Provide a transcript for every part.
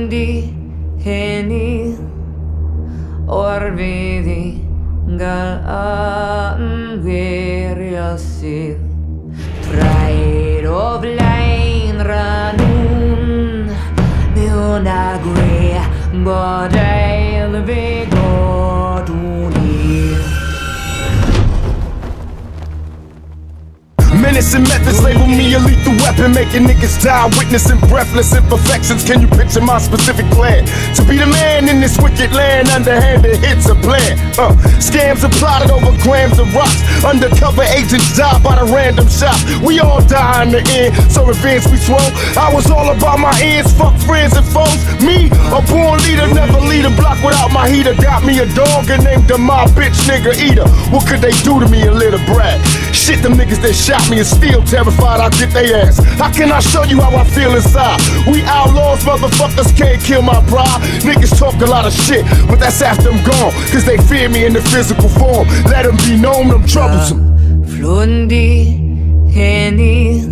Flundi heni orvidi galan veriasid Pride of line ranun Neonagre Bodel Vigoduni Menace and methods label me a lethal weapon, making niggas die, witnessing breathless imperfections. Can you picture my specific plan? To be the man in this wicked land, underhanded hits a plan. Scams are plotted over grams of rocks. Undercover agents die by the random shots. We all die in the end, so revenge we swole. I was all about my ends, fuck friends and foes. Me, a born leader, never lead a block without my heater. Got me a dog and named him my bitch nigga eater. What could they do to me, a little brat? Shit, them niggas that shot me and still terrified I'll get they ass. How can I show you how I feel inside? We outlaws, motherfuckers can't kill my pride. Niggas talk a lot of shit, but that's after I'm gone, cause they fear me in the physical form. Let them be known, I'm troublesome. Flundi heni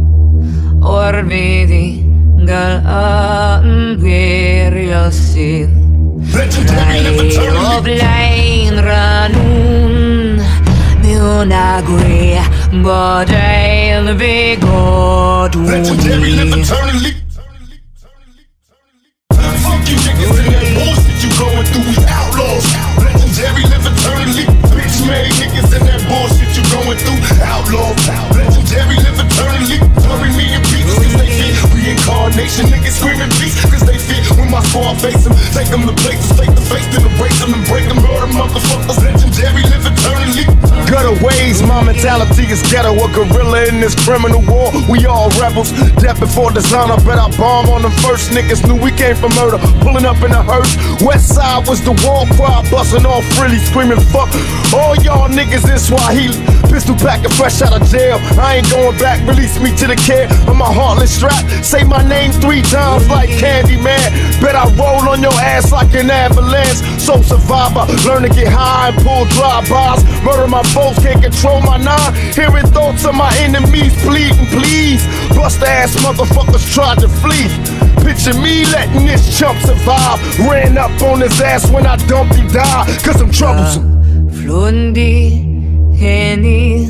orvidi galan veriasid Pride of line ranun Neonagre Bodel Vigoduni Legendary live eternally. Fuck you niggas and that bullshit you going through, we outlaws. Legendary live eternally. Bitch made niggas and that bullshit you going through, outlaws. Legendary live eternally. Bury me in peace cause they fit. Reincarnation niggas screaming peace cause they fit. When my squad face them, take them to places, face to face, then embrace them and break them. Murder motherfuckers, legendary live eternally. Gutter ways, my mentality is ghetto. A gorilla in this criminal war. We all rebels, death before dishonor. Bet I bomb on them first. Niggas knew we came for murder. Pulling up in a hearse. West side was the war cry, busting off frilly, screaming fuck all y'all niggas in Swahili. Pistol packing fresh out of jail. I ain't going back. Release me to the care of my heartless strap. Say my name 3 times like Candyman. Bet I roll on your ass like an avalanche. So survivor, learn to get high and pull drive-bys. Murder my foes, can't control my nine. Hearing thoughts of my enemies pleading, please. Bust ass motherfuckers tried to flee. Picture me letting this chump survive. Ran up on his ass when I dumped he died, cause I'm troublesome. Flundi heni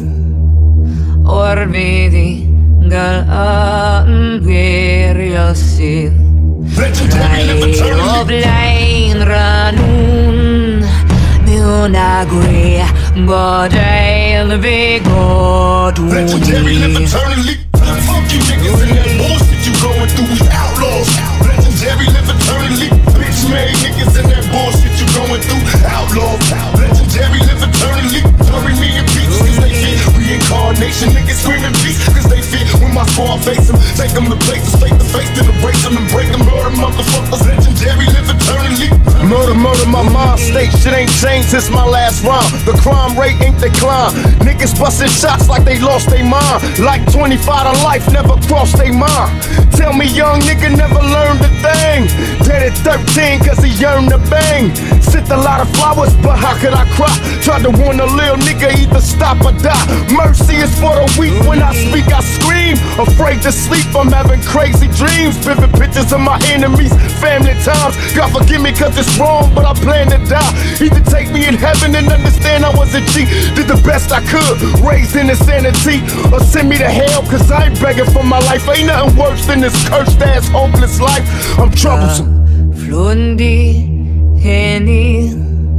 orvidi galan veriasid Pride of line ranun Neonagre Bodel Vigoduni Legendary live eternally. Fuck you niggas and that bullshit you going through, we outlaws. Legendary live eternally. Bitch made niggas and that bullshit you going through, outlaws. Legendary live eternally. Bury me in peace cause they fit. Reincarnation niggas screaming peace cause they fit. When my squad face them, take them to places, face to face, then embrace them and break them. Murder motherfuckers, legendary live eternally. Murder, murder, my mind state shit ain't changed since my last rhyme. The crime rate ain't declined. Niggas busting shots like they lost their mind. Like 25 to life never crossed their mind. Tell me young nigga never learned a thing. Dead at 13 cause he yearned to bang. Sent a lot of flowers but how could I cry? Tried to warn a little nigga either stop or die. Mercy is for the weak, when I speak I scream. Afraid to sleep, I'm having crazy dreams. Vivid pictures of my enemies, family times. God forgive me cause it's wrong but I plan to die. Either take me in heaven and understand I was a G. Did the best I could, raised in insanity. Or send me to hell cause I ain't begging for my life. Ain't nothing worse than this cursed ass hopeless life. I'm troublesome. Flundi heni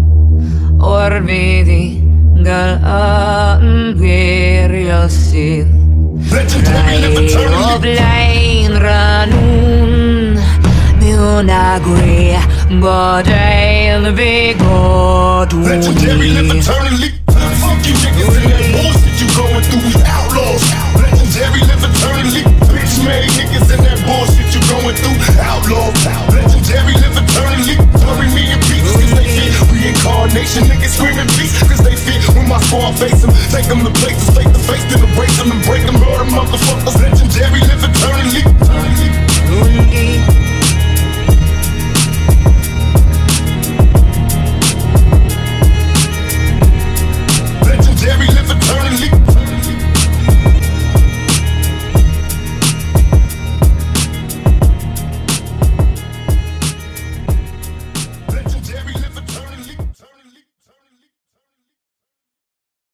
orvidi galan veriasid Pride of line ranun Neonagre Bodel Vigoduni Legendary live eternally. Fuck you niggas and that bullshit you going through, we outlaws. Legendary live eternally. Bitch made niggas and that bullshit you going through, outlaws. Legendary live eternally. Bury me in peace cause they fit. Reincarnation niggas screaming peace cause they fit. When my squad face them, take them to places, face to face, then embrace them and break them. Murder motherfuckers, legendary live eternally.